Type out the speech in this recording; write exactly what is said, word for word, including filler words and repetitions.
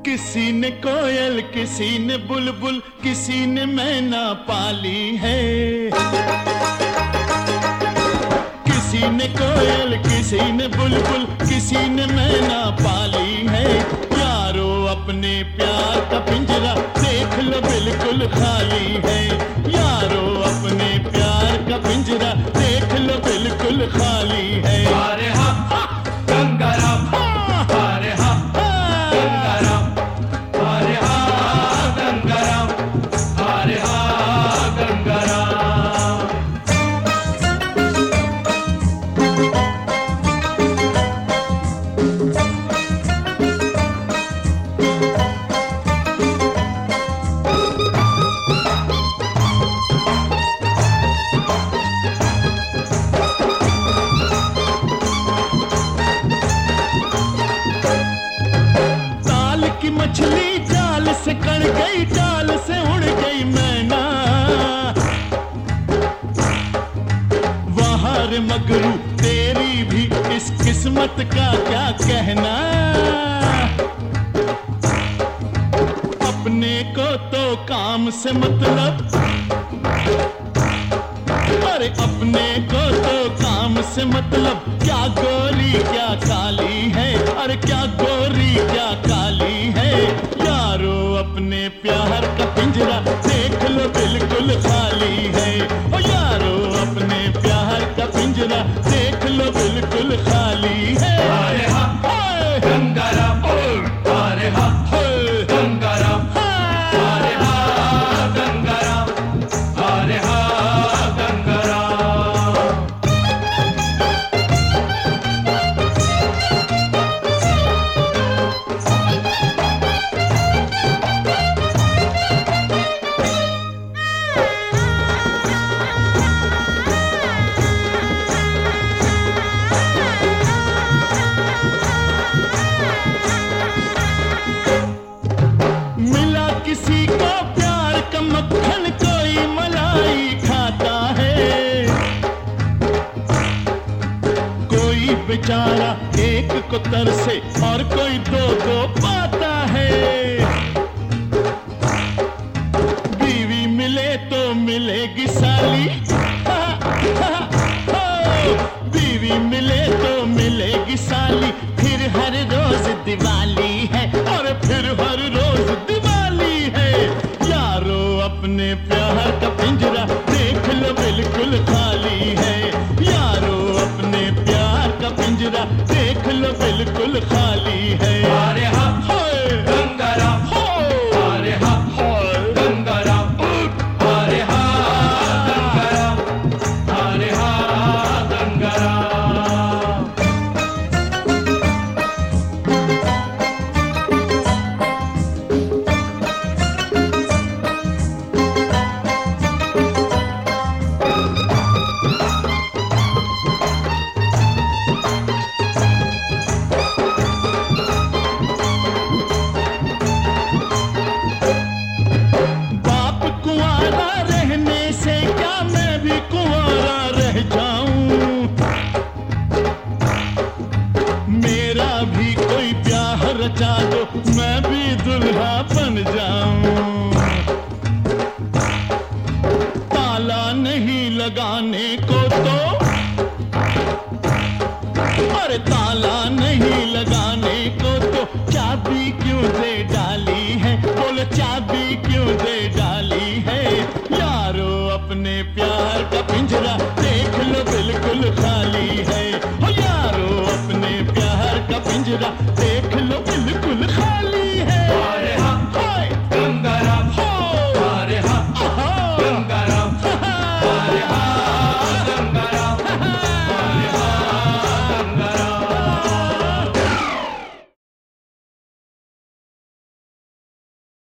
किसी ने कोयल, किसी ने बुलबुल, किसी ने मैना पाली है। किसी ने कोयल, किसी ने बुलबुल, किसी ने मैना पाली है। यारो अपने प्यार का पिंजरा देख लो बिल्कुल खाली है। यारो अपने प्यार का पिंजरा देख लो बिल्कुल खाली है। अरे हा गंगाराम, अरे हा गंगाराम, अरे हा गंगाराम, अरे हा गंगाराम। मछली जाल से कड़ गई, जाल से उड़ गई मैना। वहां रे मगरू तेरी भी इस किस्मत का क्या कहना। अपने को तो काम से मतलब, अरे अपने को तो काम से मतलब। क्या गोरी क्या काली है, अरे क्या गोरी क्या काली है। यारो अपने प्यार का पिंजरा देख लो बिल्कुल खाली है। ओ यारो अपने प्यार का पिंजरा देख लो बिल्कुल खाली है। अरे हा गंगाराम, अरे हा गंगाराम, अरे हा गंगाराम, अरे हा गंगाराम। किसी को प्यार का मक्खन कोई मलाई खाता है। कोई बेचारा एक को तरसे और कोई दो दो पाता है। बीवी मिले तो मिलेगी साली, बीवी मिले तो मिलेगी साली। फिर हर रोज दिवाली है और फिर हर रोज दिवाली है। यारो अपने प्यार का पिंजरा देख लो बिल्कुल खाली है। यारो अपने प्यार का पिंजरा देख लो बिल्कुल खाली है। अरे हा गंगाराम, अरे हा गंगाराम, अरे हा गंगाराम, अरे हा गंगाराम। मेरा भी कोई ब्याह रचा दो, मैं भी दुल्हा बन जाऊं। ताला नहीं लगाने को तो, अरे ताला नहीं लगाने को तो चाबी क्यों दे डाली है। बोलो चाबी क्यों दे डाली है। यारो अपने प्यार का पिंजरा